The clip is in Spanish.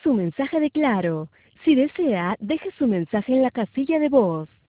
su mensaje de Claro. Si desea, deje su mensaje en la casilla de voz.